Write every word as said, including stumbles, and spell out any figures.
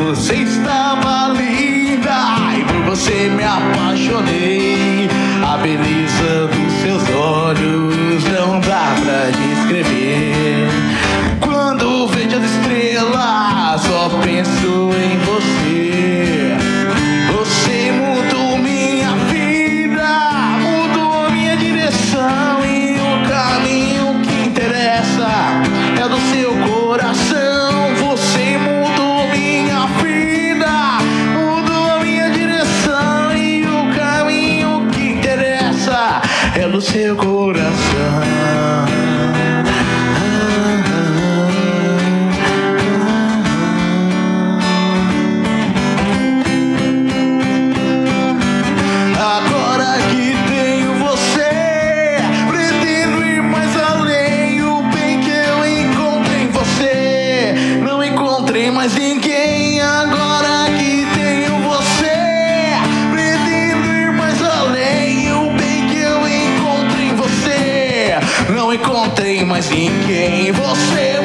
você estava linda e por você me apaixonei. A beleza dos seus olhos não dá pra descrever. Quando vejo as estrelas, só penso em você. Você mudou minha vida, mudou minha direção, e o caminho que interessa é do seu coração. Você mudou minha vida, mudou minha direção, e o caminho que interessa é do seu coração. Agora que tenho você, pretendo ir mais além. O bem que eu encontrei em você, não encontrei mais ninguém. Agora que tenho você, pretendo ir mais além. O bem que eu encontrei em você, não encontrei mais ninguém. Você